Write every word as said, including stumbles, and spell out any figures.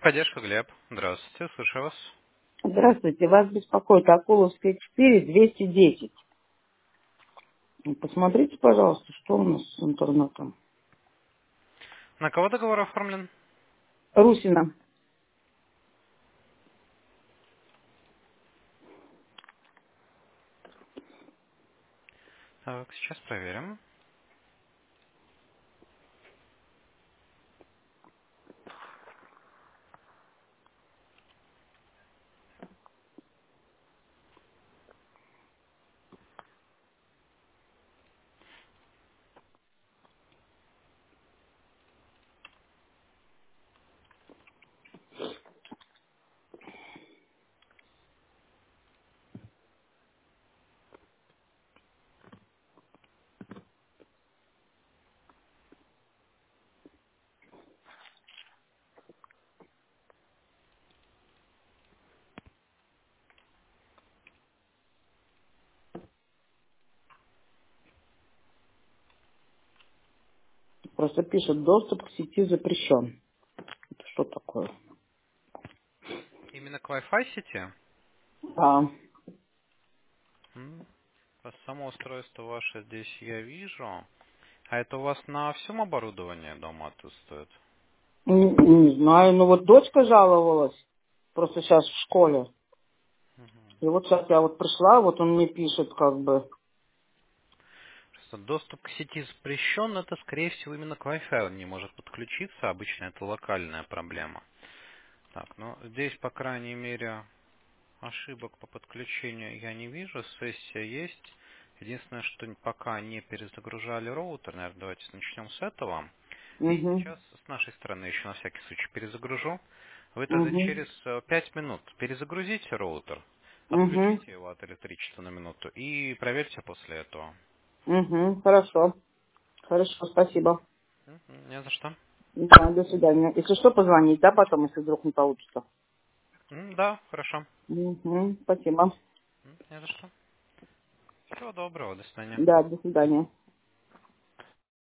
Техподдержка, Глеб. Здравствуйте, слушаю вас. Здравствуйте, вас беспокоит Акуловская четыре, двести десять. Посмотрите, пожалуйста, что у нас с интернетом. На кого договор оформлен? Русина. Так, сейчас проверим. Просто пишет, доступ к сети запрещен. Это что такое? Именно к Wi-Fi сети? А, М, По само устройство ваше здесь я вижу. А это у вас на всем оборудовании дома отсутствует? не, не знаю, ну вот дочка жаловалась. Просто сейчас в школе. И вот сейчас я вот пришла, вот он мне пишет как бы. Просто доступ к сети запрещен, это, скорее всего, именно к Wi-Fi он не может подключиться. Обычно это локальная проблема. Так, ну здесь, по крайней мере, ошибок по подключению я не вижу. Сессия есть. Единственное, что пока не перезагружали роутер. Наверное, давайте начнем с этого. И Угу, сейчас с нашей стороны еще на всякий случай перезагружу. Вы тогда угу, через э, пять минут перезагрузите роутер, угу, отключите его от электричества на минуту и проверьте после этого. угу, хорошо. Хорошо, спасибо. Мгм, не за что. Да, до свидания. Если что, позвонить, да, потом, если вдруг не получится. М, Да, хорошо. Угу, спасибо. М, Не за что. Всего доброго, до свидания. Да, до свидания.